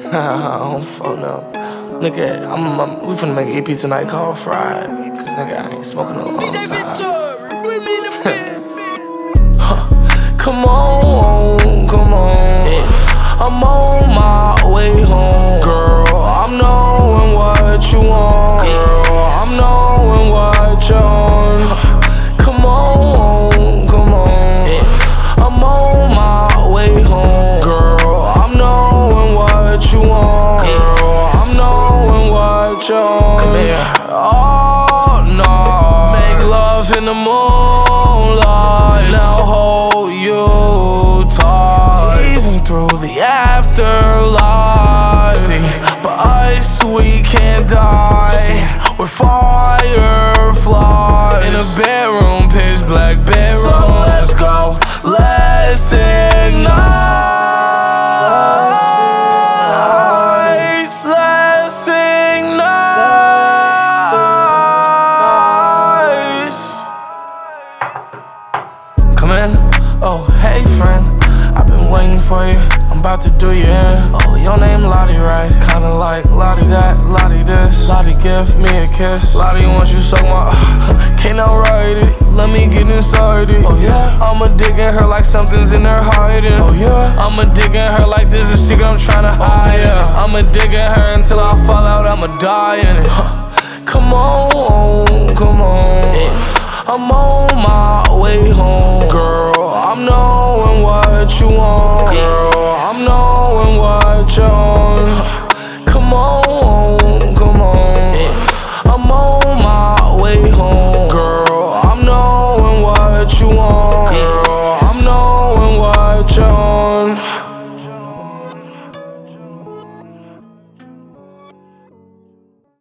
I don't fuck no. Nigga, we finna make an EP tonight called Fried. Cause nigga, I ain't smoking in a long time. Come on, come on. Yeah. I'm on my way home. Girl, I'm knowing what you want. Girl, I'm knowing what you're on. Come on, come on. Yeah. I'm on my way home. Girl, I'm knowing what you want. Girl, I'm knowing what you're on. Come here. Oh no. Make love in the moonlight. Now hold you tight. Even through the afterlife. See, but us, we can't die. See, we're fireflies in a bedroom, pitch black bedroom. So let's go, let's ignite. Let's ignite. Come in. Oh, hey friend, I've been waiting for you. I'm about to do you in. Oh, your name Lottie, right? Kinda like Lottie that, Lottie this. Lottie give me a kiss. Lottie wants you so much. Can't outright it. Let me get inside it. Oh yeah. I'ma dig in her like something's in her hiding. Oh yeah. I'ma dig in her like there's a secret I'm tryna hide. Yeah. I'ma dig in her until I fall out. I'ma die in it. Come on, come on. Yeah. I'm on my way home. Girl, I'm knowing what you want.